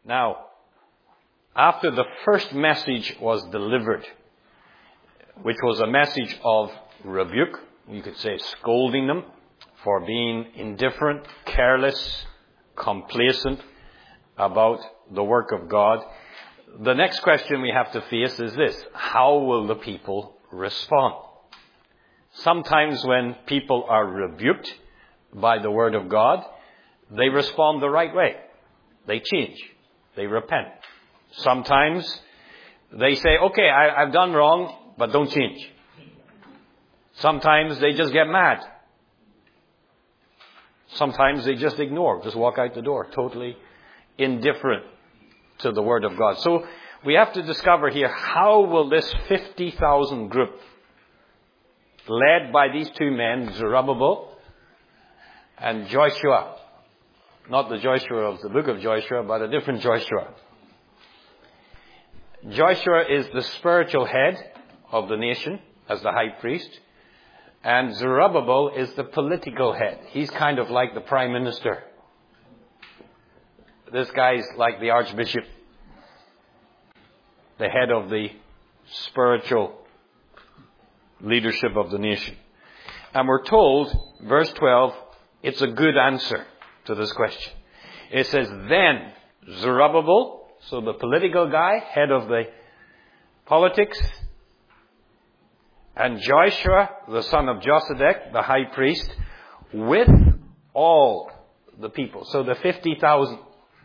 Now, after the first message was delivered, which was a message of rebuke, you could say scolding them for being indifferent, careless, complacent about the work of God, the next question we have to face is this: how will the people respond? Sometimes when people are rebuked by the word of God, they respond the right way. They change. They repent. Sometimes they say, okay, I've done wrong, but don't change. Sometimes they just get mad. Sometimes they just ignore, just walk out the door, totally indifferent to the word of God. So we have to discover here, how will this 50,000 group, led by these two men, Zerubbabel and Joshua, not the Joshua of the book of Joshua, but a different Joshua. Joshua is the spiritual head of the nation as the high priest, and Zerubbabel is the political head. He's kind of like the prime minister. This guy's like the archbishop, the head of the spiritual leadership of the nation. And we're told, verse 12, it's a good answer to this question. It says, then Zerubbabel, so the political guy, head of the politics, and Joshua, the son of Josedek, the high priest, with all the people. So the 50,000.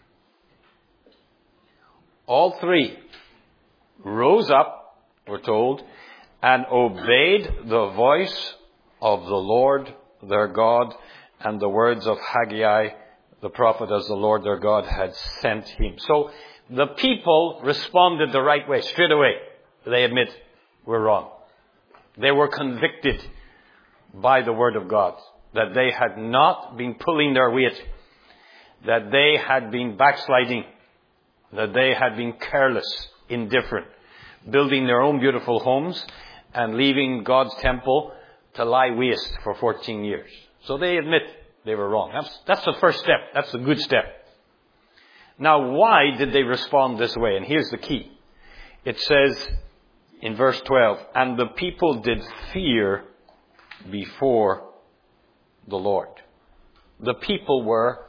All three rose up, we're told, and obeyed the voice of the Lord their God and the words of Haggai the prophet, as the Lord their God had sent him. So the people responded the right way straight away. They admit, we're wrong. They were convicted by the word of God that they had not been pulling their weight, that they had been backsliding, that they had been careless, indifferent, building their own beautiful homes and leaving God's temple to lie waste for 14 years. So they admit they were wrong. That's the first step. That's a good step. Now, why did they respond this way? And here's the key. It says in verse 12, and the people did fear before the Lord. The people were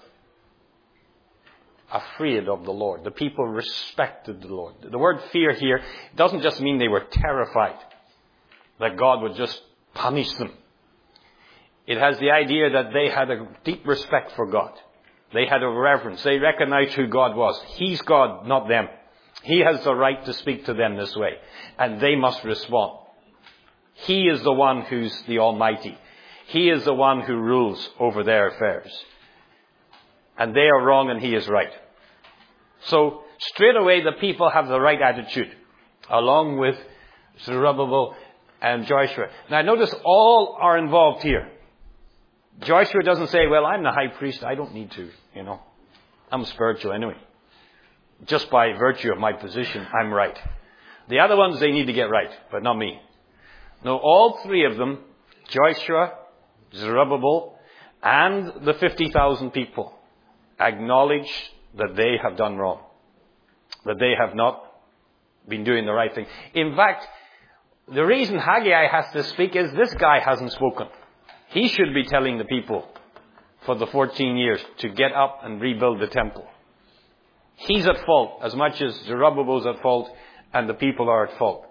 afraid of the Lord. The people respected the Lord. The word fear here doesn't just mean they were terrified that God would just punish them. It has the idea that they had a deep respect for God. They had a reverence. They recognized who God was. He's God, not them. He has the right to speak to them this way. And they must respond. He is the one who's the Almighty. He is the one who rules over their affairs. And they are wrong and He is right. So straight away the people have the right attitude, along with Zerubbabel and Joshua. Now notice all are involved here. Joshua doesn't say, well, I'm the high priest. I don't need to, I'm spiritual anyway. Just by virtue of my position, I'm right. The other ones, they need to get right, but not me. No, all three of them, Joshua, Zerubbabel, and the 50,000 people, acknowledge that they have done wrong. That they have not been doing the right thing. In fact, the reason Haggai has to speak is this guy hasn't spoken. He should be telling the people for the 14 years to get up and rebuild the temple. He's at fault as much as Zerubbabel's at fault and the people are at fault.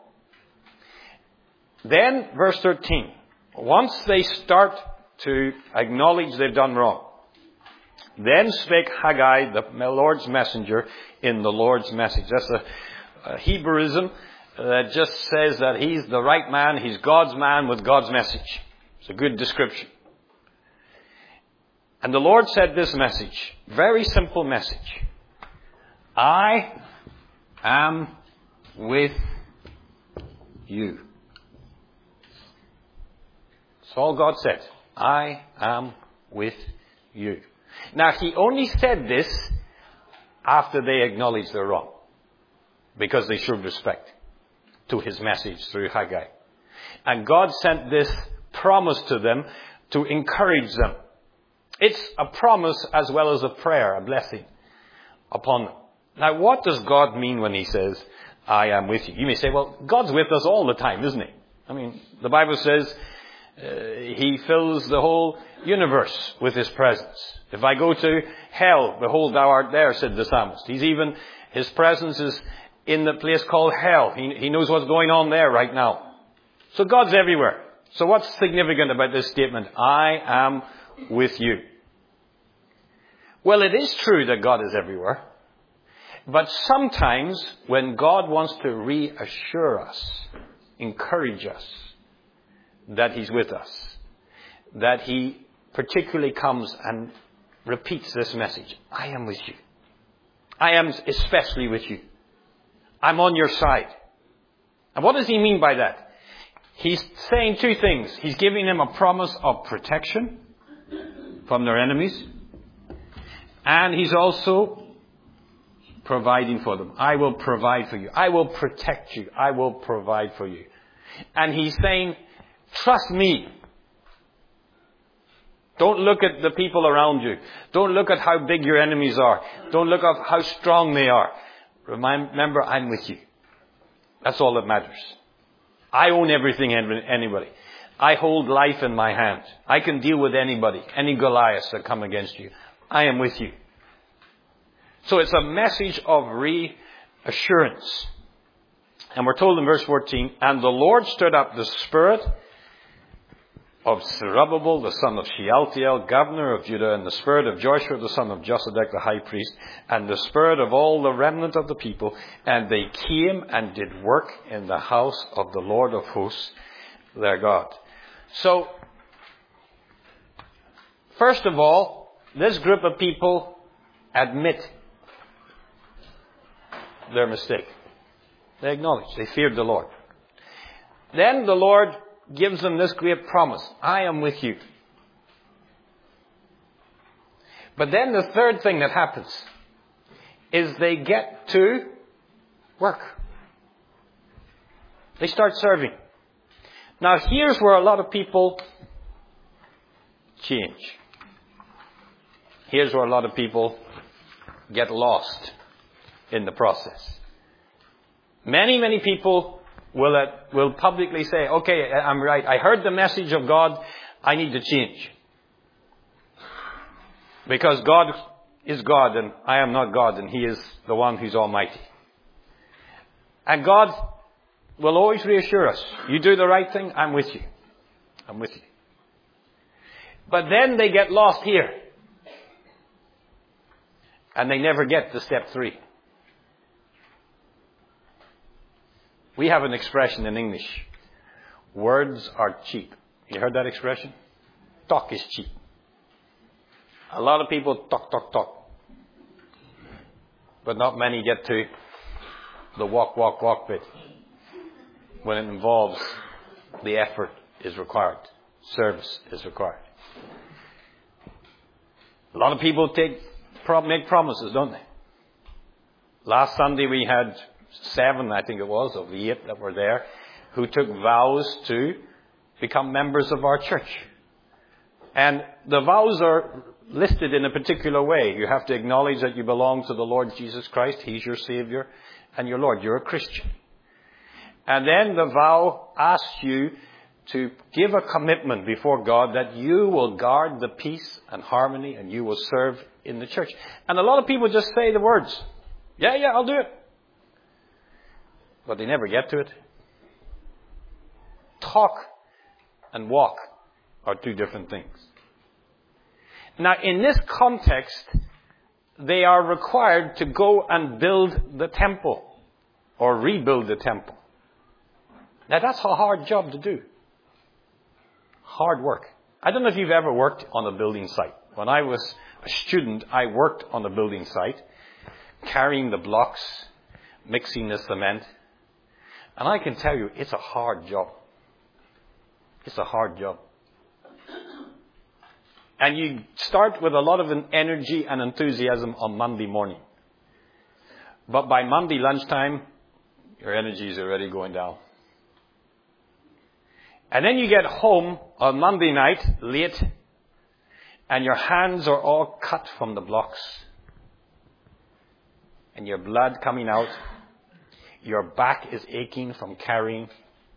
Then, verse 13. Once they start to acknowledge they've done wrong, then spake Haggai, the Lord's messenger, in the Lord's message. That's a Hebrewism that just says that he's the right man, he's God's man with God's message. It's a good description. And the Lord said this message, very simple message. I am with you. That's all God said. I am with you. Now, He only said this after they acknowledged their wrong, because they showed respect to His message through Haggai. And God sent this promise to them to encourage them. It's a promise as well as a prayer, a blessing upon them. Now, what does God mean when he says, I am with you? You may say, well, God's with us all the time, isn't he? I mean, the Bible says he fills the whole universe with his presence. If I go to hell, behold, thou art there, said the psalmist. His presence is in the place called hell. He knows what's going on there right now. So God's everywhere. So what's significant about this statement? I am with you. Well, it is true that God is everywhere. But sometimes when God wants to reassure us, encourage us that he's with us, that he particularly comes and repeats this message. I am with you. I am especially with you. I'm on your side. And what does he mean by that? He's saying two things. He's giving them a promise of protection from their enemies. And he's also providing for them. I will provide for you. I will protect you. I will provide for you. And he's saying, trust me. Don't look at the people around you. Don't look at how big your enemies are. Don't look at how strong they are. Remember, I'm with you. That's all that matters. I own everything and anybody. I hold life in my hand. I can deal with anybody, any Goliaths that come against you. I am with you. So it's a message of reassurance. And we're told in verse 14, and the Lord stirred up the spirit of Zerubbabel, the son of Shealtiel, governor of Judah, and the spirit of Joshua, the son of Josedek, the high priest, and the spirit of all the remnant of the people. And they came and did work in the house of the Lord of hosts, their God. So, first of all, this group of people admit their mistake. They acknowledge. They feared the Lord. Then the Lord gives them this great promise. I am with you. But then the third thing that happens is they get to work. They start serving. Now here's where a lot of people change. Here's where a lot of people get lost in the process. Many people will publicly say, okay, I'm right. I heard the message of God. I need to change. Because God is God and I am not God and he is the one who's almighty. And God will always reassure us. You do the right thing, I'm with you. I'm with you. But then they get lost here. And they never get to step 3. We have an expression in English. Words are cheap. You heard that expression? Talk is cheap. A lot of people talk. But not many get to the walk bit. When it involves the effort is required. Service is required. A lot of people make promises, don't they? Last Sunday we had 7, I think it was, of the 8 that were there, who took vows to become members of our church. And the vows are listed in a particular way. You have to acknowledge that you belong to the Lord Jesus Christ. He's your Savior and your Lord. You're a Christian. And then the vow asks you to give a commitment before God that you will guard the peace and harmony and you will serve in the church. And a lot of people just say the words, yeah, I'll do it. But they never get to it. Talk and walk are 2 different things. Now, in this context, they are required to go and build the temple or rebuild the temple. Now, that's a hard job to do. Hard work. I don't know if you've ever worked on a building site. When I was a student, I worked on a building site, carrying the blocks, mixing the cement. And I can tell you, it's a hard job. It's a hard job. And you start with a lot of energy and enthusiasm on Monday morning. But by Monday lunchtime, your energy is already going down. And then you get home on Monday night, late, and your hands are all cut from the blocks. and your blood coming out. Your back is aching from carrying.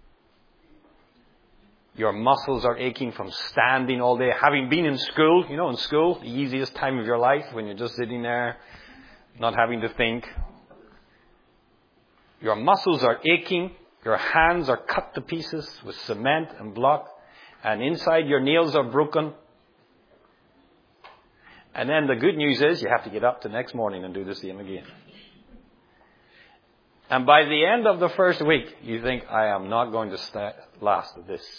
Your muscles are aching from standing all day. Having been in school, in school, the easiest time of your life when you're just sitting there, not having to think. Your muscles are aching. Your hands are cut to pieces with cement and block. And inside your nails are broken. And then the good news is you have to get up the next morning and do the same again. And by the end of the first week, you think, I am not going to last at this.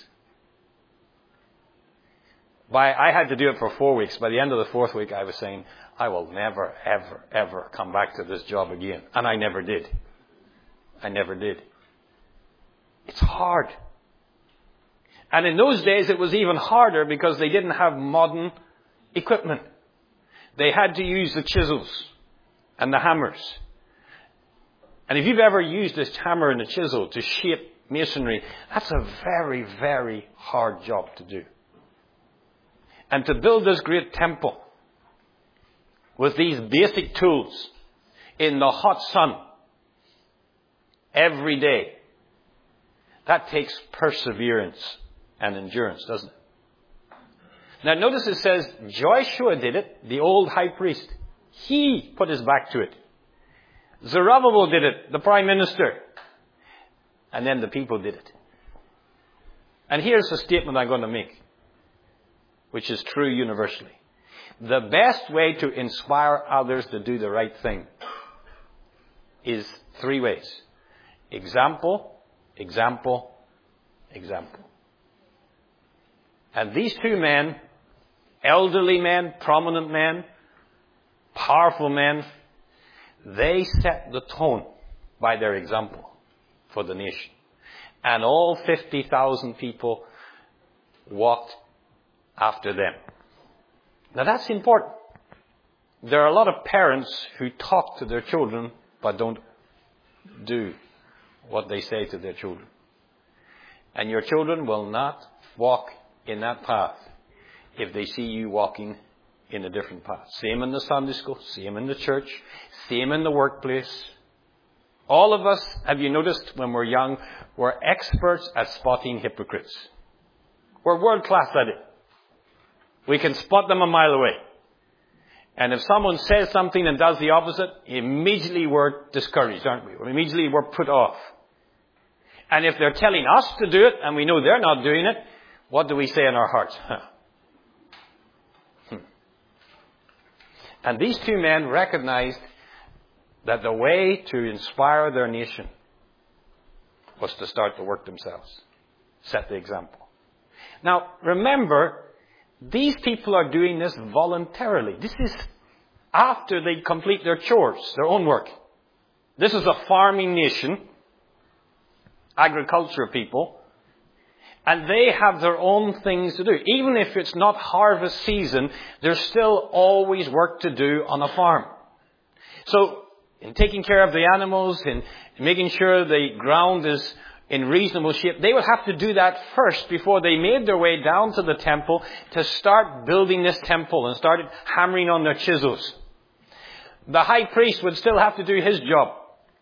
I had to do it for 4 weeks. By the end of the 4th week, I was saying, I will never, ever, ever come back to this job again. And I never did. I never did. It's hard. And in those days, it was even harder because they didn't have modern equipment. They had to use the chisels and the hammers. And if you've ever used this hammer and a chisel to shape masonry, that's a very, very hard job to do. And to build this great temple with these basic tools in the hot sun every day, that takes perseverance and endurance, doesn't it? Now notice it says Joshua did it, the old high priest. He put his back to it. Zerubbabel did it, the prime minister. And then the people did it. And here's a statement I'm going to make, which is true universally. The best way to inspire others to do the right thing is 3 ways. Example, example, example. And these 2 men, elderly men, prominent men, powerful men, they set the tone by their example for the nation. And all 50,000 people walked after them. Now that's important. There are a lot of parents who talk to their children but don't do what they say to their children. And your children will not walk in that path if they see you walking in a different path. Same in the Sunday school, same in the church, same in the workplace. All of us, have you noticed when we're young, we're experts at spotting hypocrites. We're world class at it. We can spot them a mile away. And if someone says something and does the opposite, immediately we're discouraged, aren't we? Immediately we're put off. And if they're telling us to do it and we know they're not doing it, what do we say in our hearts? And these 2 men recognized that the way to inspire their nation was to start the work themselves. Set the example. Now, remember, these people are doing this voluntarily. This is after they complete their chores, their own work. This is a farming nation, agriculture people, and they have their own things to do. Even if it's not harvest season, there's still always work to do on a farm. So, in taking care of the animals, in making sure the ground is in reasonable shape, they would have to do that first before they made their way down to the temple to start building this temple and started hammering on their chisels. The high priest would still have to do his job.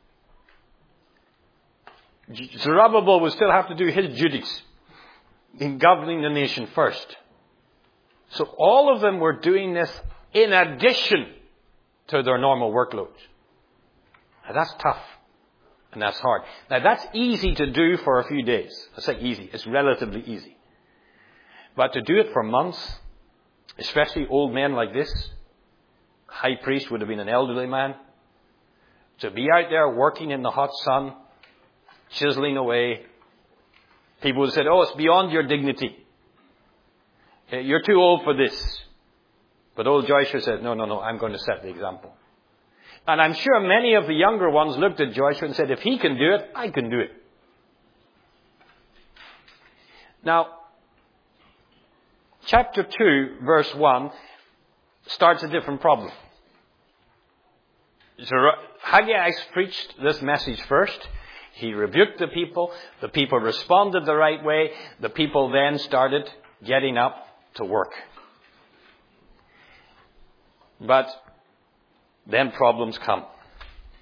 Zerubbabel would still have to do his duties in governing the nation first. So all of them were doing this in addition to their normal workload. Now that's tough. And that's hard. Now that's easy to do for a few days. I say easy. It's relatively easy. But to do it for months, especially old men like this, high priest would have been an elderly man, to be out there working in the hot sun, chiseling away, people would have said, oh, it's beyond your dignity. You're too old for this. But old Joshua said, no, I'm going to set the example. And I'm sure many of the younger ones looked at Joshua and said, if he can do it, I can do it. Now, chapter 2, verse 1, starts a different problem. Haggai preached this message first. He rebuked the people. The people responded the right way. The people then started getting up to work. But then problems come.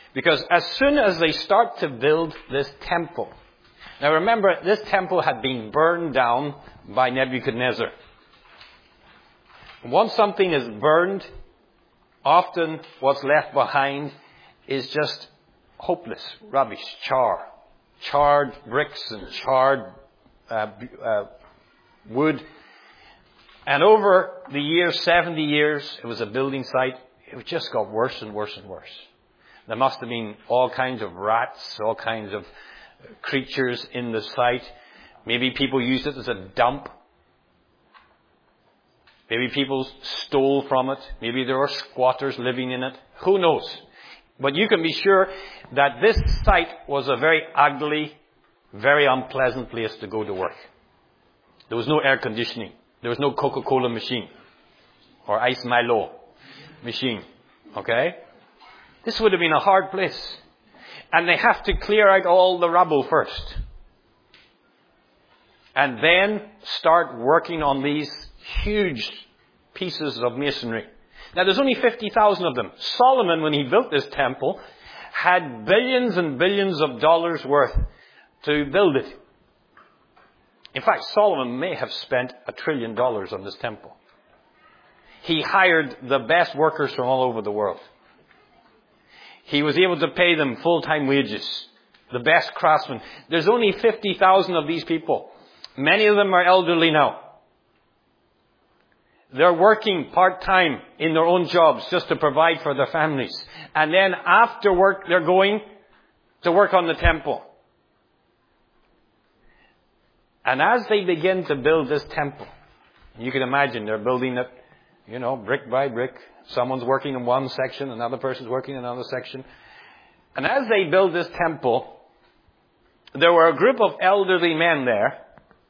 Because as soon as they start to build this temple, now remember, this temple had been burned down by Nebuchadnezzar. Once something is burned, often what's left behind is just hopeless rubbish, charred bricks and charred wood. And over the years, 70 years, it was a building site. It just got worse and worse and worse. There must have been all kinds of rats, all kinds of creatures in the site. Maybe people used it as a dump. Maybe people stole from it. Maybe there were squatters living in it. Who knows? But you can be sure that this site was a very ugly, very unpleasant place to go to work. There was no air conditioning. There was no Coca-Cola machine or Ice Milo machine. Okay? This would have been a hard place. And they have to clear out all the rubble first. And then start working on these huge pieces of masonry. Now there's only 50,000 of them. Solomon, when he built this temple, had billions and billions of dollars worth to build it. In fact, Solomon may have spent $1 trillion on this temple. He hired the best workers from all over the world. He was able to pay them full-time wages. The best craftsmen. There's only 50,000 of these people. Many of them are elderly now. They're working part-time in their own jobs just to provide for their families. And then after work, they're going to work on the temple. And as they begin to build this temple, you can imagine they're building it, brick by brick. Someone's working in one section, another person's working in another section. And as they build this temple, there were a group of elderly men there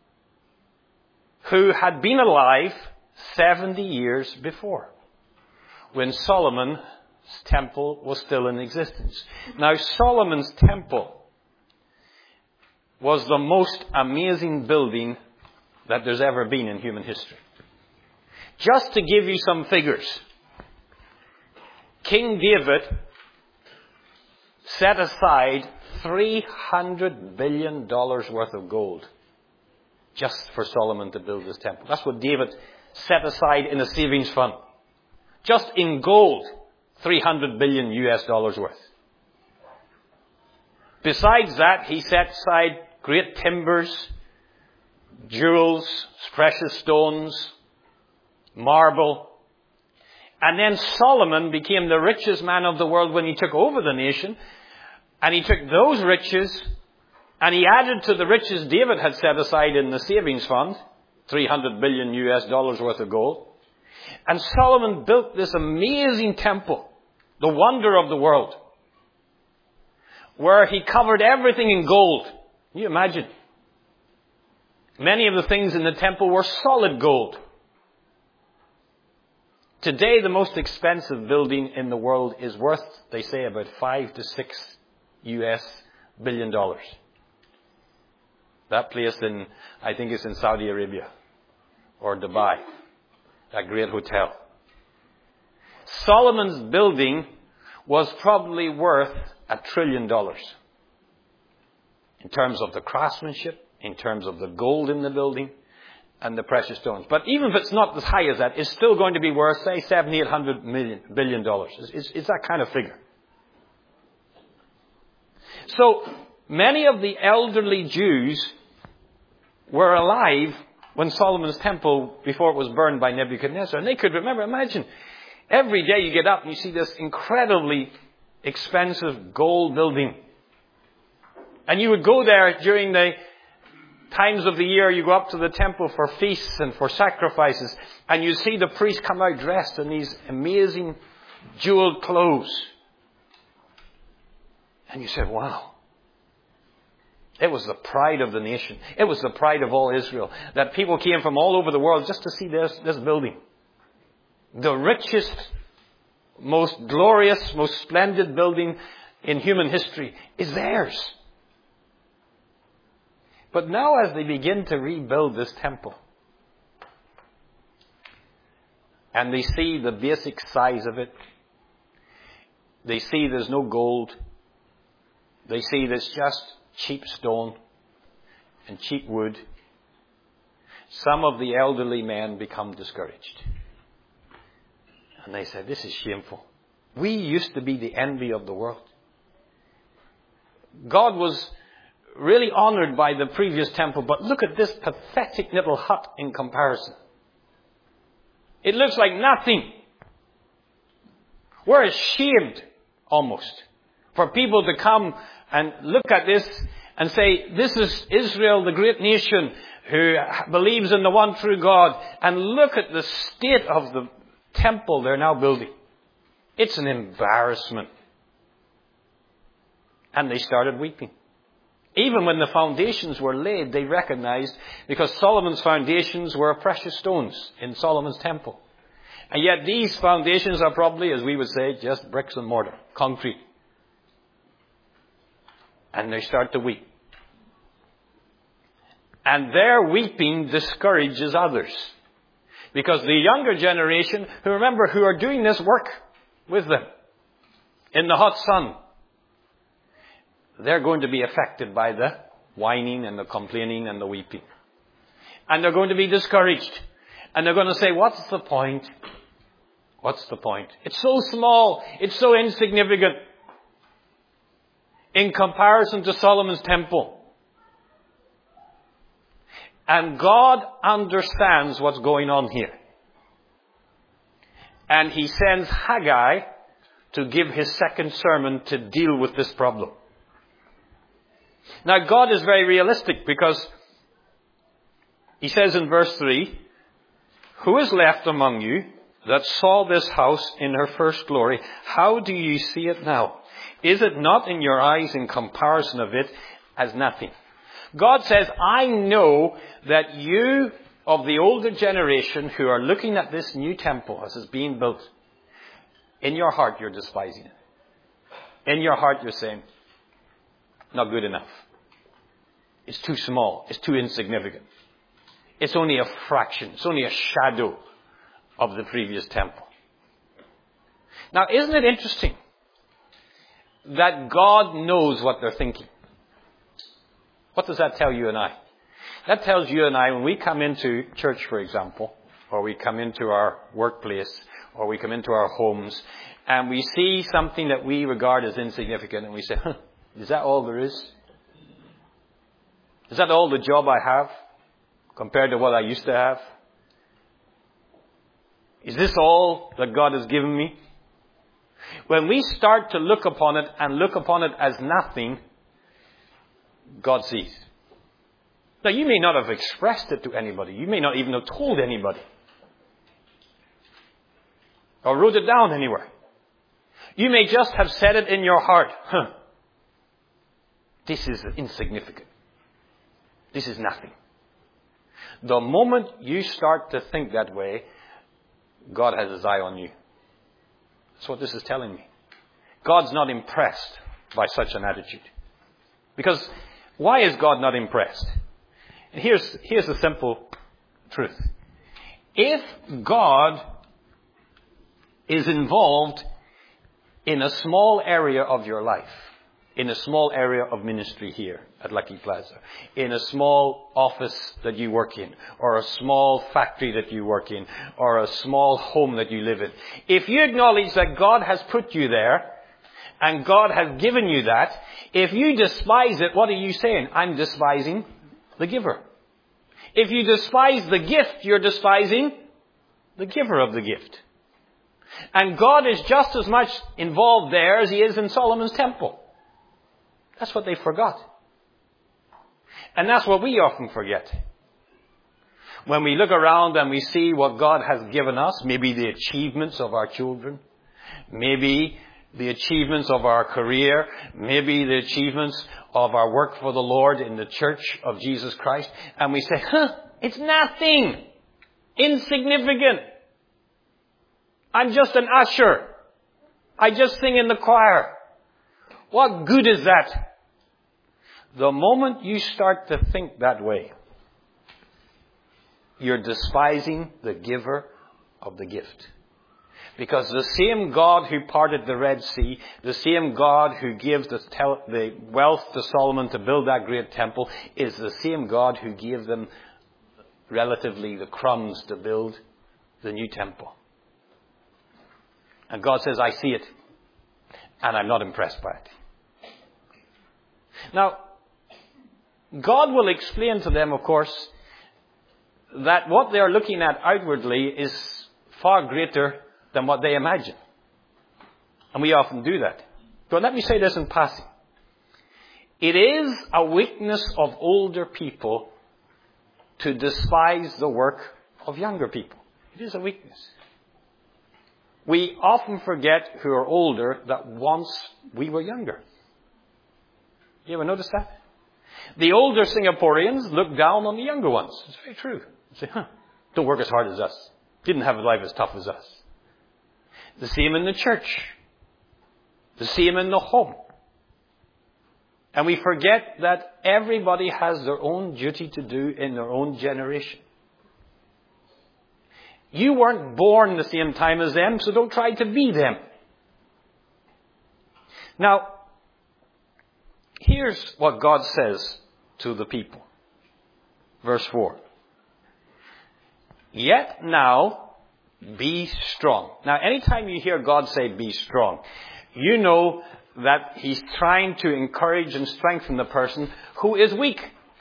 who had been alive 70 years before, when Solomon's temple was still in existence. Now, Solomon's temple was the most amazing building that there's ever been in human history. Just to give you some figures, King David set aside $300 billion worth of gold just for Solomon to build this temple. That's what David set aside in a savings fund. Just in gold, $300 billion worth. Besides that, he set aside great timbers, jewels, precious stones, marble. And then Solomon became the richest man of the world when he took over the nation. And he took those riches and he added to the riches David had set aside in the savings fund, $300 billion worth of gold. And Solomon built this amazing temple, the wonder of the world, where he covered everything in gold. Can you imagine? Many of the things in the temple were solid gold. Today, the most expensive building in the world is worth, they say, about $5 to $6 billion. That place I think it's in Saudi Arabia or Dubai, that great hotel. Solomon's building was probably worth $1 trillion in terms of the craftsmanship, in terms of the gold in the building, and the precious stones. But even if it's not as high as that, it's still going to be worth, say, $700-800 billion. It's that kind of figure. So, many of the elderly Jews were alive when Solomon's temple, before it was burned by Nebuchadnezzar. And they could remember, imagine, every day you get up and you see this incredibly expensive gold building. And you would go there during the times of the year, you go up to the temple for feasts and for sacrifices, and you see the priests come out dressed in these amazing jeweled clothes. And you said, wow. It was the pride of the nation. It was the pride of all Israel. That people came from all over the world just to see this building. The richest, most glorious, most splendid building in human history is theirs. But now as they begin to rebuild this temple, and they see the basic size of it, they see there's no gold, They see this just cheap stone and cheap wood. Some of the elderly men become discouraged. And they say, this is shameful. We used to be the envy of the world. God was really honored by the previous temple, but look at this pathetic little hut in comparison. It looks like nothing. We're ashamed, almost, for people to come and look at this and say, this is Israel, the great nation, who believes in the one true God, and look at the state of the temple they're now building. It's an embarrassment. And they started weeping. Even when the foundations were laid, they recognized, because Solomon's foundations were precious stones in Solomon's temple. And yet these foundations are probably, as we would say, just bricks and mortar, concrete. And they start to weep. And their weeping discourages others. Because the younger generation, who are doing this work with them in the hot sun, they're going to be affected by the whining and the complaining and the weeping. And they're going to be discouraged. And they're going to say, what's the point? What's the point? It's so small. It's so insignificant in comparison to Solomon's temple. And God understands what's going on here. And he sends Haggai to give his second sermon to deal with this problem. Now, God is very realistic, because he says in verse 3, who is left among you that saw this house in her first glory? How do you see it now? Is it not in your eyes in comparison of it as nothing? God says, I know that you of the older generation who are looking at this new temple as it's being built, in your heart you're despising it. In your heart you're saying, not good enough. It's too small. It's too insignificant. It's only a fraction. It's only a shadow of the previous temple. Now, isn't it interesting that God knows what they're thinking? What does that tell you and I? That tells you and I, when we come into church, for example, or we come into our workplace, or we come into our homes, and we see something that we regard as insignificant, and we say, is that all there is? Is that all the job I have compared to what I used to have? Is this all that God has given me? When we start to look upon it and look upon it as nothing, God sees. Now, you may not have expressed it to anybody. You may not even have told anybody. Or wrote it down anywhere. You may just have said it in your heart. This is insignificant. This is nothing. The moment you start to think that way, God has his eye on you. That's what this is telling me. God's not impressed by such an attitude. Because why is God not impressed? And here's the simple truth. If God is involved in a small area of your life, in a small area of ministry here at Lucky Plaza, in a small office that you work in, or a small factory that you work in, or a small home that you live in, if you acknowledge that God has put you there, and God has given you that, if you despise it, what are you saying? I'm despising the giver. If you despise the gift, you're despising the giver of the gift. And God is just as much involved there as he is in Solomon's temple. That's what they forgot. And that's what we often forget. When we look around and we see what God has given us, maybe the achievements of our children, maybe the achievements of our career, maybe the achievements of our work for the Lord in the Church of Jesus Christ, and we say, it's nothing. Insignificant. I'm just an usher. I just sing in the choir. What good is that? The moment you start to think that way, you're despising the giver of the gift. Because the same God who parted the Red Sea, the same God who gave the wealth to Solomon to build that great temple, is the same God who gave them relatively the crumbs to build the new temple. And God says, I see it, and I'm not impressed by it. Now, God will explain to them, of course, that what they are looking at outwardly is far greater than what they imagine. And we often do that. But let me say this in passing. It is a weakness of older people to despise the work of younger people. It is a weakness. We often forget, who are older, that once we were younger. You ever notice that? The older Singaporeans look down on the younger ones. It's very true. They say, don't work as hard as us. Didn't have a life as tough as us. The same in the church. The same in the home. And we forget that everybody has their own duty to do in their own generation. You weren't born the same time as them, so don't try to be them. Now, here's what God says to the people. Verse 4. Yet now, be strong. Now, anytime you hear God say be strong, you know that He's trying to encourage and strengthen the person who is weak.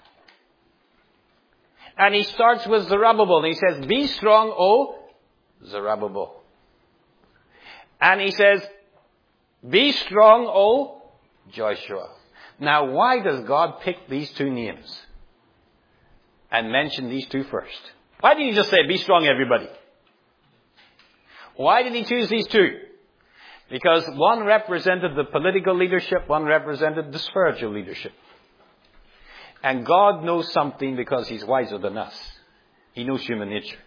And He starts with Zerubbabel, and He says, be strong, O Zerubbabel. And He says, be strong, O Joshua. Now, why does God pick these two names and mention these two first? Why didn't He just say, be strong, everybody? Why did He choose these two? Because one represented the political leadership, one represented the spiritual leadership. And God knows something because He's wiser than us. He knows human nature.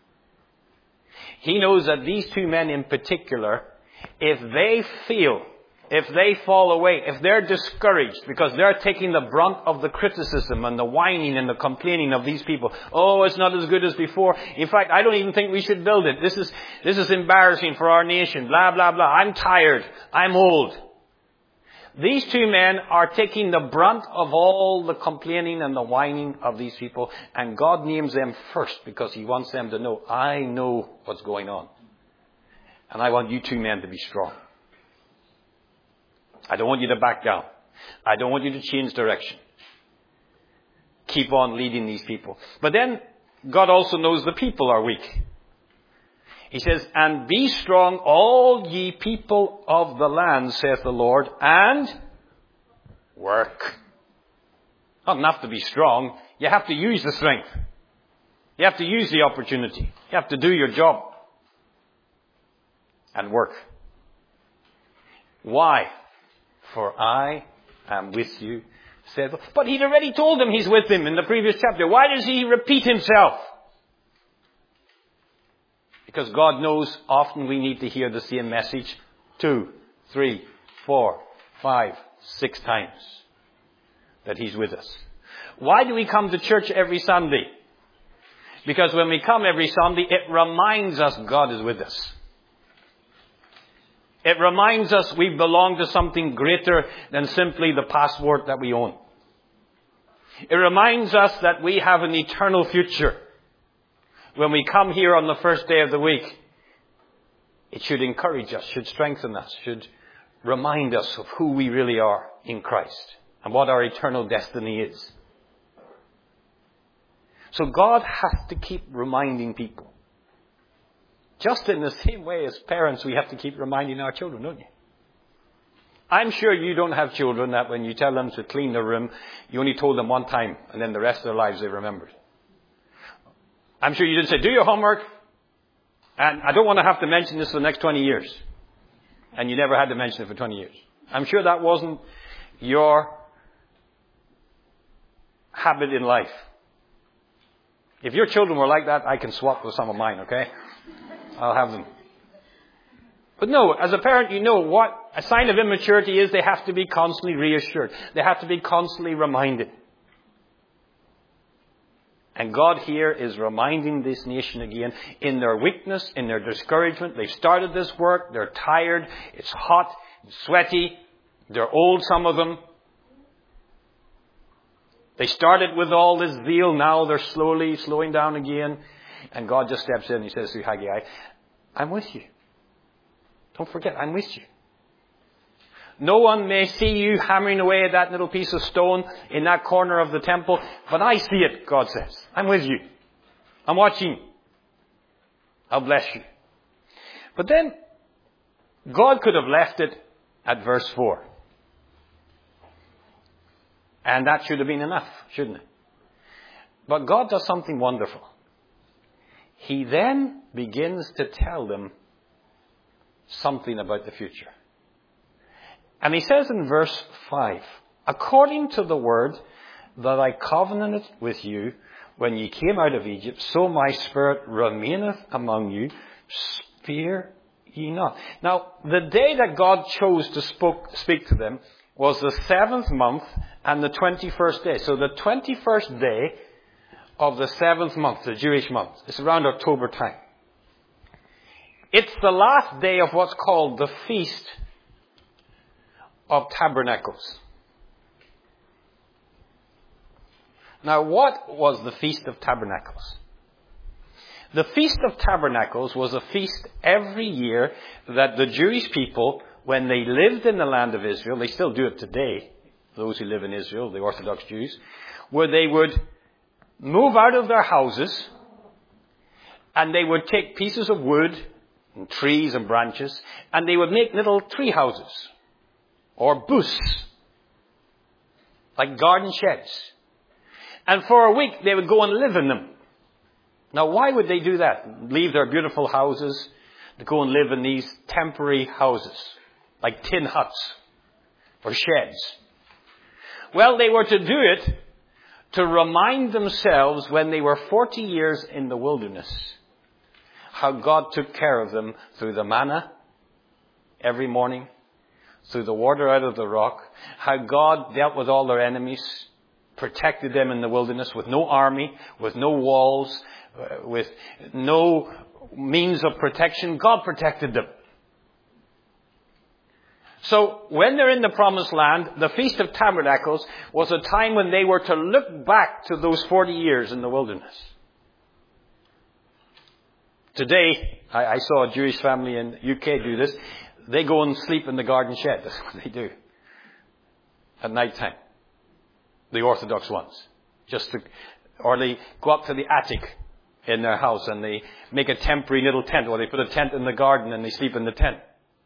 He knows that these two men in particular, if they fail, if they fall away, if they're discouraged because they're taking the brunt of the criticism and the whining and the complaining of these people. Oh, it's not as good as before. In fact, I don't even think we should build it. This is embarrassing for our nation. Blah, blah, blah. I'm tired. I'm old. These two men are taking the brunt of all the complaining and the whining of these people. And God names them first because He wants them to know, I know what's going on. And I want you two men to be strong. I don't want you to back down. I don't want you to change direction. Keep on leading these people. But then God also knows the people are weak. He says, and be strong, all ye people of the land, saith the Lord, and work. Not enough to be strong. You have to use the strength. You have to use the opportunity. You have to do your job. And work. Why? For I am with you, saith the Lord. But He'd already told them He's with them in the previous chapter. Why does He repeat Himself? Because God knows often we need to hear the same message 2, 3, 4, 5, 6 times. That He's with us. Why do we come to church every Sunday? Because when we come every Sunday, it reminds us God is with us. It reminds us we belong to something greater than simply the passport that we own. It reminds us that we have an eternal future. When we come here on the first day of the week, it should encourage us, should strengthen us, should remind us of who we really are in Christ and what our eternal destiny is. So God has to keep reminding people. Just in the same way as parents, we have to keep reminding our children, don't you? I'm sure you don't have children that when you tell them to clean their room, you only told them one time and then the rest of their lives they remembered. I'm sure you didn't say, do your homework. And I don't want to have to mention this for the next 20 years. And you never had to mention it for 20 years. I'm sure that wasn't your habit in life. If your children were like that, I can swap with some of mine, okay? I'll have them. But no, as a parent, you know what a sign of immaturity is. They have to be constantly reassured. They have to be constantly reminded. And God here is reminding this nation again, in their weakness, in their discouragement. They've started this work. They're tired. It's hot, sweaty. They're old, some of them. They started with all this zeal. Now they're slowly slowing down again. And God just steps in and He says to Haggai, I'm with you. Don't forget, I'm with you. No one may see you hammering away at that little piece of stone in that corner of the temple, but I see it, God says. I'm with you. I'm watching. I'll bless you. But then, God could have left it at verse 4. And that should have been enough, shouldn't it? But God does something wonderful. He then begins to tell them something about the future. And He says in verse 5, according to the word that I covenanted with you when ye came out of Egypt, so my spirit remaineth among you, fear ye not. Now, the day that God chose to speak to them was the 7th month and the 21st day. So the 21st day of the 7th month, the Jewish month. It's around October time. It's the last day of what's called the Feast of Tabernacles. Now, what was the Feast of Tabernacles? The Feast of Tabernacles was a feast every year that the Jewish people, when they lived in the land of Israel, they still do it today, those who live in Israel, the Orthodox Jews, where they would move out of their houses and they would take pieces of wood and trees and branches and they would make little tree houses or booths, like garden sheds. And for a week they would go and live in them. Now why would they do that? Leave their beautiful houses to go and live in these temporary houses, like tin huts or sheds. Well, they were to do it to remind themselves when they were 40 years in the wilderness, how God took care of them through the manna every morning, through the water out of the rock, how God dealt with all their enemies, protected them in the wilderness with no army, with no walls, with no means of protection. God protected them. So when they're in the Promised Land, the Feast of Tabernacles was a time when they were to look back to those 40 years in the wilderness. Today, I saw a Jewish family in the UK do this. They go and sleep in the garden shed. That's what they do. At night time. The Orthodox ones. Or they go up to the attic in their house and they make a temporary little tent, or they put a tent in the garden and they sleep in the tent.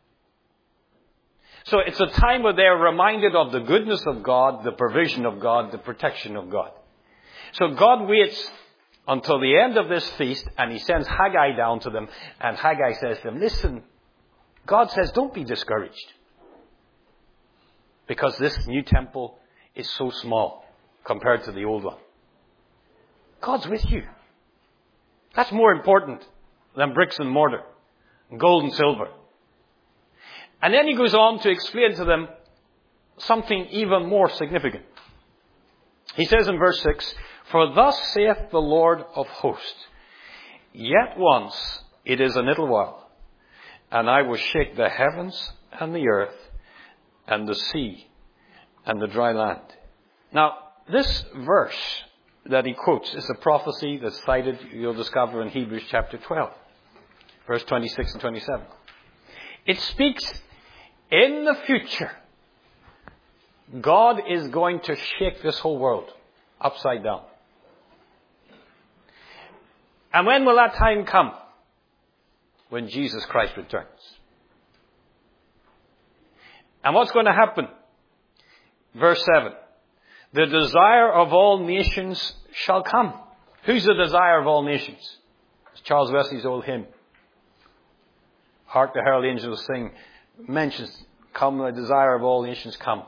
So it's a time where they're reminded of the goodness of God, the provision of God, the protection of God. So God waits until the end of this feast and He sends Haggai down to them, and Haggai says to them, listen, God says don't be discouraged because this new temple is so small compared to the old one. God's with you. That's more important than bricks and mortar, and gold and silver. And then He goes on to explain to them something even more significant. He says in verse 6, for thus saith the Lord of hosts, yet once it is a little while, and I will shake the heavens and the earth and the sea and the dry land. Now, this verse that he quotes is a prophecy that's cited, you'll discover, in Hebrews chapter 12, verse 26 and 27. It speaks in the future. God is going to shake this whole world upside down. And when will that time come? When Jesus Christ returns. And what's going to happen? Verse 7. The desire of all nations shall come. Who's the desire of all nations? It's Charles Wesley's old hymn. Hark the herald angels sing. Mentions, come the desire of all nations come.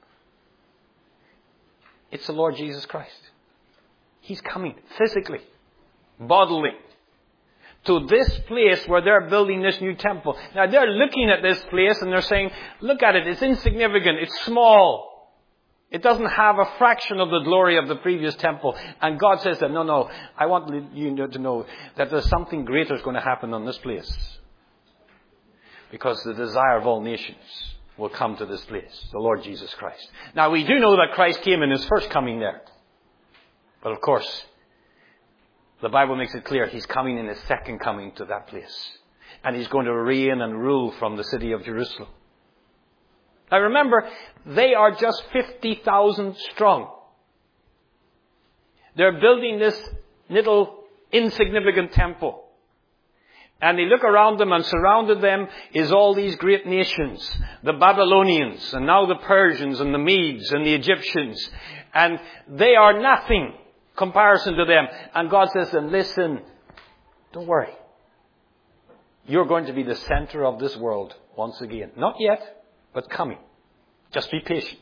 It's the Lord Jesus Christ. He's coming physically, bodily, to this place where they're building this new temple. Now they're looking at this place and they're saying, look at it, it's insignificant, it's small. It doesn't have a fraction of the glory of the previous temple. And God says that, no, I want you to know that there's something greater is going to happen on this place. Because the desire of all nations will come to this place, the Lord Jesus Christ. Now, we do know that Christ came in his first coming there. But of course, the Bible makes it clear he's coming in his second coming to that place. And he's going to reign and rule from the city of Jerusalem. Now remember, they are just 50,000 strong. They're building this little insignificant temple. And they look around them, and surrounded them is all these great nations. The Babylonians, and now the Persians, and the Medes, and the Egyptians. And they are nothing in comparison to them. And God says to them, listen, don't worry. You're going to be the center of this world once again. Not yet, but coming. Just be patient.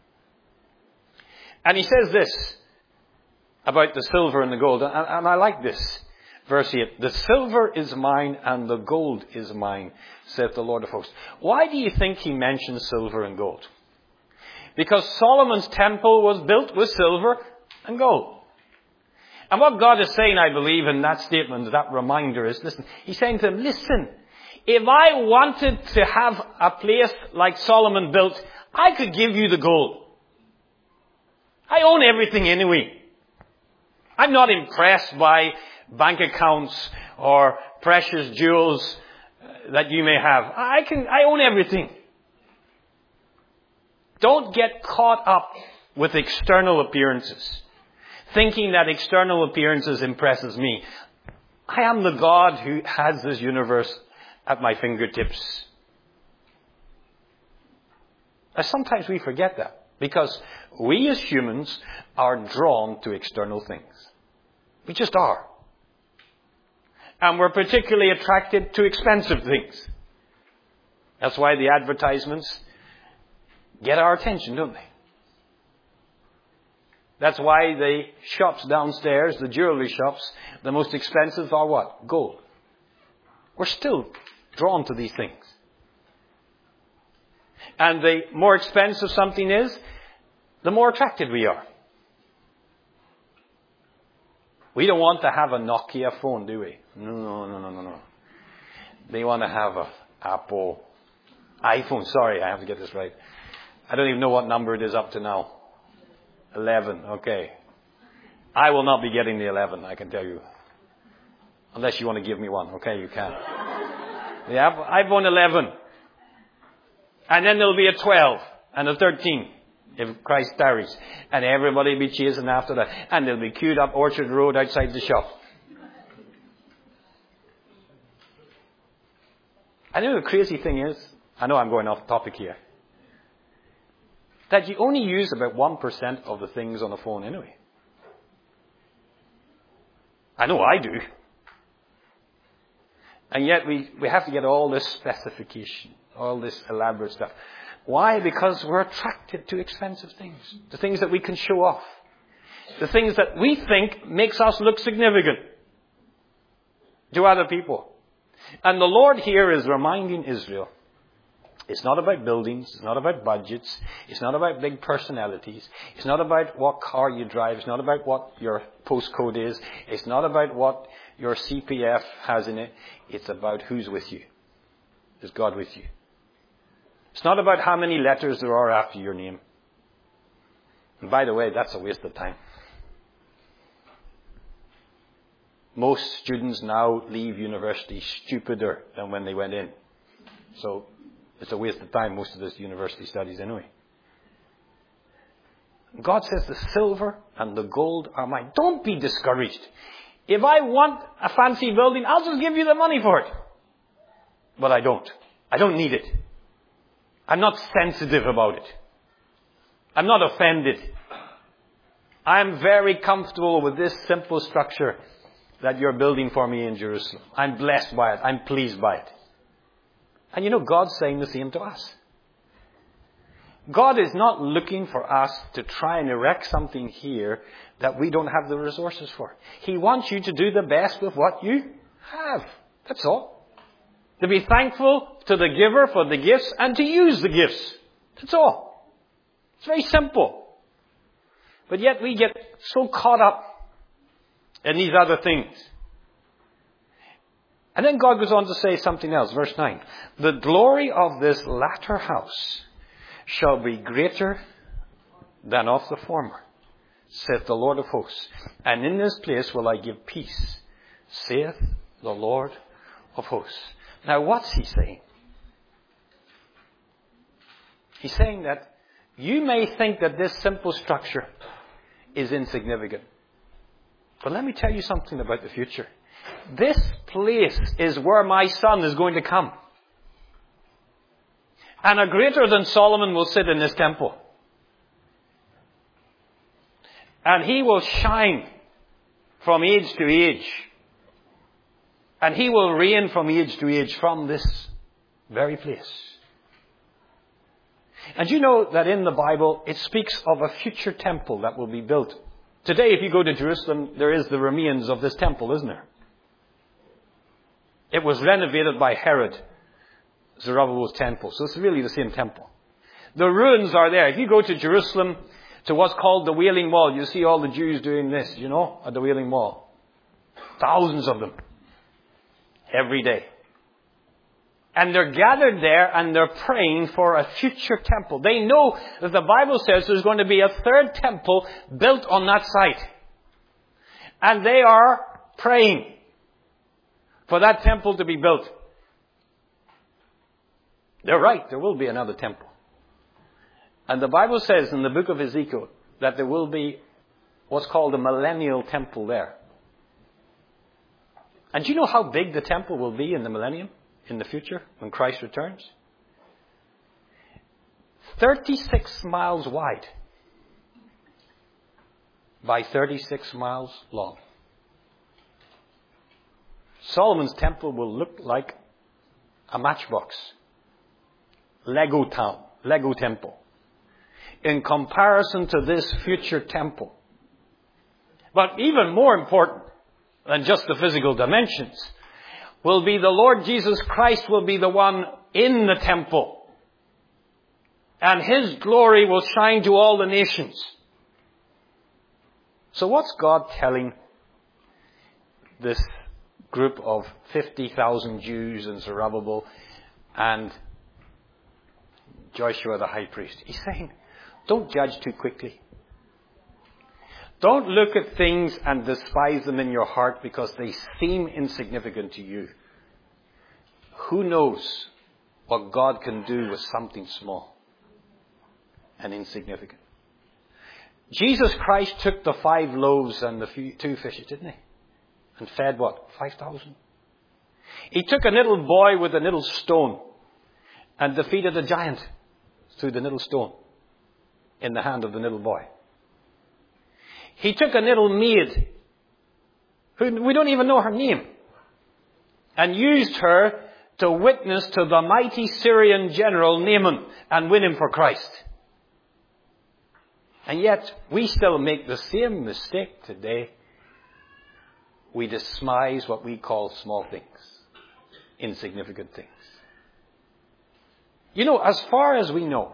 And he says this about the silver and the gold. And I like this. Verse 8. The silver is mine and the gold is mine, saith the Lord of hosts. Why do you think he mentions silver and gold? Because Solomon's temple was built with silver and gold. And what God is saying, I believe, in that statement, that reminder is, listen, he's saying to them, listen, if I wanted to have a place like Solomon built, I could give you the gold. I own everything anyway. I'm not impressed by bank accounts or precious jewels that you may have. I own everything. Don't get caught up with external appearances, thinking that external appearances impresses me. I am the God who has this universe at my fingertips. Now, sometimes we forget that, because we as humans are drawn to external things. We just are. And we're particularly attracted to expensive things. That's why the advertisements get our attention, don't they? That's why the shops downstairs, the jewelry shops, the most expensive are what? Gold. We're still drawn to these things. And the more expensive something is, the more attracted we are. We don't want to have a Nokia phone, do we? No. They want to have an Apple iPhone. Sorry, I have to get this right. I don't even know what number it is up to now. 11, okay. I will not be getting the 11, I can tell you. Unless you want to give me one. Okay, you can. The iPhone 11. And then there'll be a 12 and a 13 if Christ tarries. And everybody will be chasing after that. And they'll be queued up Orchard Road outside the shop. I know the crazy thing is, I know I'm going off topic here, that you only use about 1% of the things on the phone anyway. I know I do. And yet we have to get all this specification, all this elaborate stuff. Why? Because we're attracted to expensive things. The things that we can show off. The things that we think makes us look significant to other people. And the Lord here is reminding Israel, it's not about buildings, it's not about budgets, it's not about big personalities, it's not about what car you drive, it's not about what your postcode is, it's not about what your CPF has in it, it's about who's with you. Is God with you? It's not about how many letters there are after your name. And by the way, that's a waste of time. Most students now leave university stupider than when they went in. So it's a waste of time, most of this university studies anyway. God says the silver and the gold are mine. Don't be discouraged. If I want a fancy building, I'll just give you the money for it. But I don't. I don't need it. I'm not sensitive about it. I'm not offended. I'm very comfortable with this simple structure that you're building for me in Jerusalem. I'm blessed by it. I'm pleased by it. And you know, God's saying the same to us. God is not looking for us to try and erect something here that we don't have the resources for. He wants you to do the best with what you have. That's all. To be thankful to the giver for the gifts and to use the gifts. That's all. It's very simple. But yet we get so caught up in these other things. And then God goes on to say something else. Verse 9. The glory of this latter house shall be greater than of the former, saith the Lord of hosts. And in this place will I give peace, saith the Lord of hosts. Now what's he saying? He's saying that you may think that this simple structure is insignificant. But let me tell you something about the future. This place is where my Son is going to come. And a greater than Solomon will sit in this temple. And he will shine from age to age. And he will reign from age to age from this very place. And you know that in the Bible, it speaks of a future temple that will be built. Today, if you go to Jerusalem, there is the remains of this temple, isn't there? It was renovated by Herod, Zerubbabel's temple. So it's really the same temple. The ruins are there. If you go to Jerusalem, to what's called the Wailing Wall, you see all the Jews doing this, at the Wailing Wall. Thousands of them. Every day. And they're gathered there and they're praying for a future temple. They know that the Bible says there's going to be a third temple built on that site. And they are praying for that temple to be built. They're right, there will be another temple. And the Bible says in the book of Ezekiel that there will be what's called a millennial temple there. And do you know how big the temple will be in the millennium? In the future, when Christ returns? 36 miles wide by 36 miles long. Solomon's temple will look like a matchbox. Lego temple. In comparison to this future temple. But even more important than just the physical dimensions will be the Lord Jesus Christ will be the one in the temple. And His glory will shine to all the nations. So what's God telling this group of 50,000 Jews and Zerubbabel and Joshua the high priest? He's saying, don't judge too quickly. Don't look at things and despise them in your heart because they seem insignificant to you. Who knows what God can do with something small and insignificant? Jesus Christ took the 5 loaves and the 2 fishes, didn't he? And fed what? 5,000? He took a little boy with a little stone and defeated a giant through the little stone in the hand of the little boy. He took a little maid, who we don't even know her name, and used her to witness to the mighty Syrian general Naaman and win him for Christ. And yet, we still make the same mistake today. We despise what we call small things, insignificant things. As far as we know,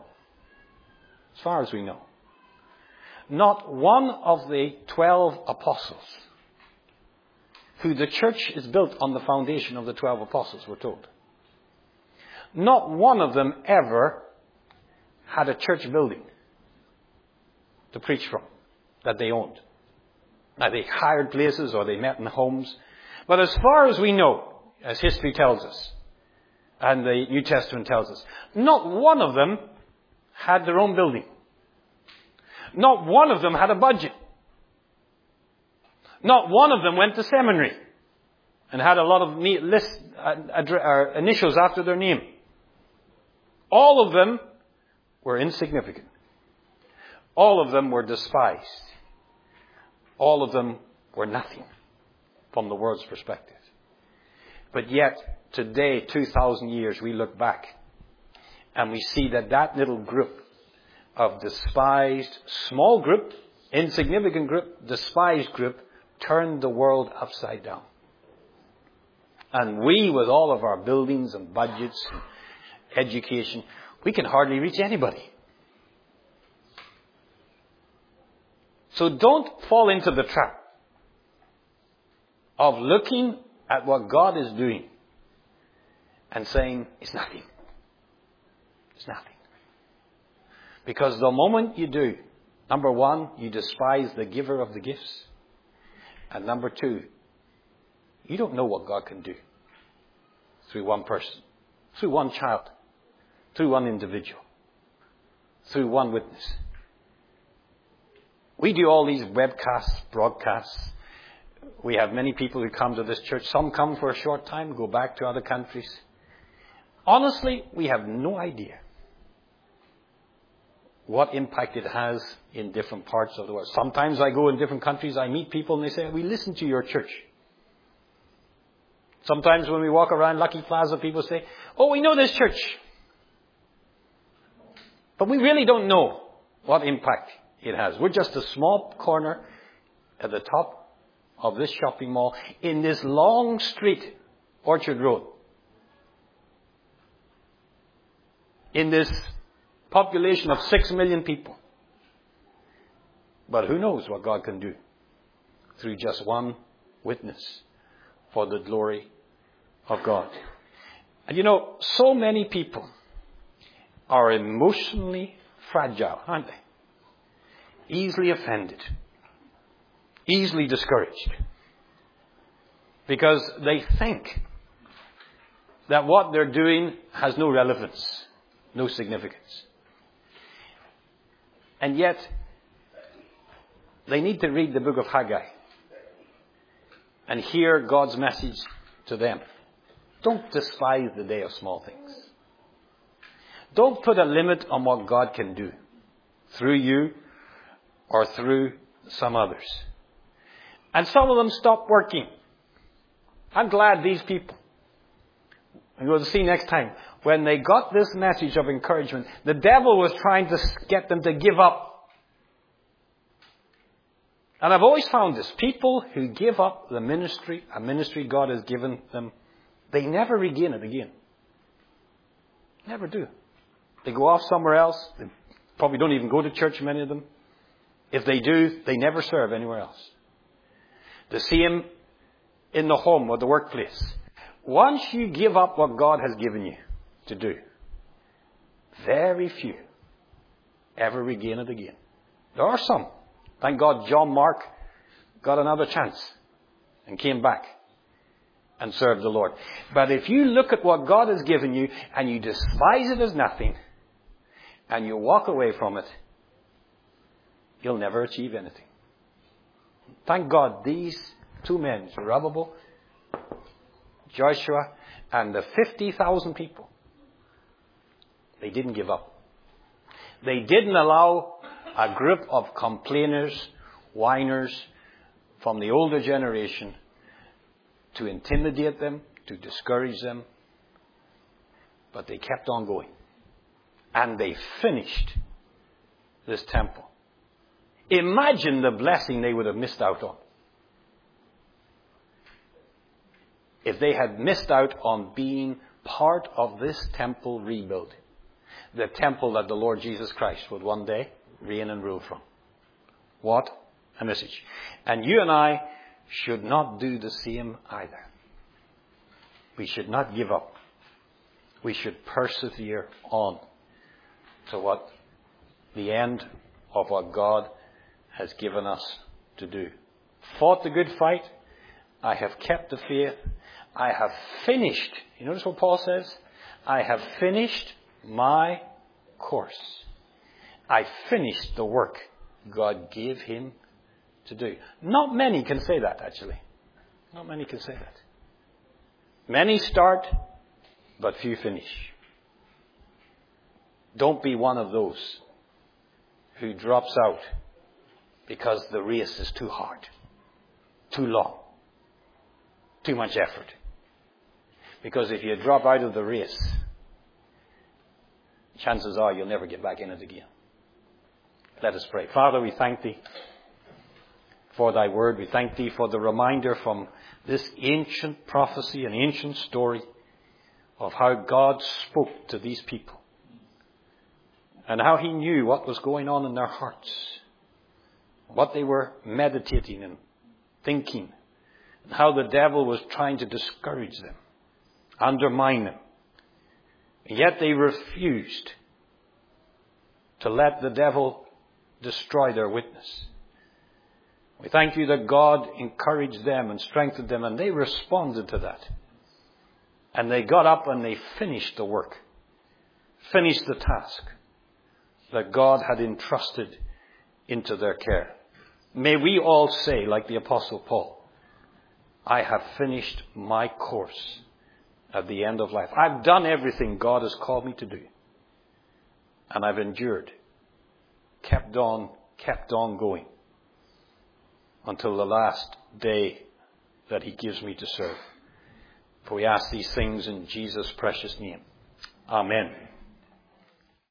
not one of the 12 apostles, who the church is built on the foundation of the 12 apostles, we're told. Not one of them ever had a church building to preach from that they owned. Now, they hired places or they met in homes. But as far as we know, as history tells us, and the New Testament tells us, not one of them had their own building. Not one of them had a budget. Not one of them went to seminary and had a lot of initials after their name. All of them were insignificant. All of them were despised. All of them were nothing from the world's perspective. But yet, today, 2,000 years, we look back and we see that little group of despised, small group, insignificant group, despised group, turned the world upside down. And we, with all of our buildings and budgets and education, we can hardly reach anybody. So don't fall into the trap of looking at what God is doing and saying, it's nothing. It's nothing. Because the moment you do, number one, you despise the giver of the gifts. And number two, you don't know what God can do through one person, through one child, through one individual, through one witness. We do all these webcasts, broadcasts. We have many people who come to this church. Some come for a short time, go back to other countries. Honestly, we have no idea what impact it has in different parts of the world. Sometimes I go in different countries, I meet people and they say, we listen to your church. Sometimes when we walk around Lucky Plaza, people say, oh, we know this church. But we really don't know what impact it has. We're just a small corner at the top of this shopping mall in this long street, Orchard Road. In this population of 6 million people. But who knows what God can do through just one witness for the glory of God. And you know, so many people are emotionally fragile, aren't they? Easily offended. Easily discouraged. Because they think that what they're doing has no relevance, no significance. And yet, they need to read the book of Haggai and hear God's message to them. Don't despise the day of small things. Don't put a limit on what God can do through you or through some others. And some of them stopped working. I'm glad these people, and we'll see next time, when they got this message of encouragement, the devil was trying to get them to give up. And I've always found this. People who give up the ministry, a ministry God has given them, they never regain it again. Never do. They go off somewhere else. They probably don't even go to church, many of them. If they do, they never serve anywhere else. The same in the home or the workplace. Once you give up what God has given you to do, very few ever regain it again. There are some. Thank God John Mark got another chance and came back and served the Lord. But if you look at what God has given you and you despise it as nothing and you walk away from it, you'll never achieve anything. Thank God these two men, Zerubbabel, Joshua, and the 50,000 people, they didn't give up. They didn't allow a group of complainers, whiners from the older generation to intimidate them, to discourage them. But they kept on going. And they finished this temple. Imagine the blessing they would have missed out on if they had missed out on being part of this temple rebuild. The temple that the Lord Jesus Christ would one day reign and rule from. What a message. And you and I should not do the same either. We should not give up. We should persevere on to what the end of what God has given us to do. Fought the good fight. I have kept the faith. I have finished. You notice what Paul says? I have finished my course. I finished the work God gave him to do. Not many can say that, actually. Not many can say that. Many start, but few finish. Don't be one of those who drops out because the race is too hard, too long, too much effort. Because if you drop out of the race, chances are you'll never get back in it again. Let us pray. Father, we thank Thee for Thy word. We thank Thee for the reminder from this ancient prophecy, an ancient story of how God spoke to these people and how He knew what was going on in their hearts what they were meditating and thinking, and how the devil was trying to discourage them, undermine them. And yet they refused to let the devil destroy their witness. We thank you that God encouraged them and strengthened them, and they responded to that. And they got up and they finished the work, finished the task that God had entrusted into their care. May we all say, like the Apostle Paul, I have finished my course at the end of life. I've done everything God has called me to do. And I've endured, kept on going until the last day that he gives me to serve. For we ask these things in Jesus' precious name. Amen.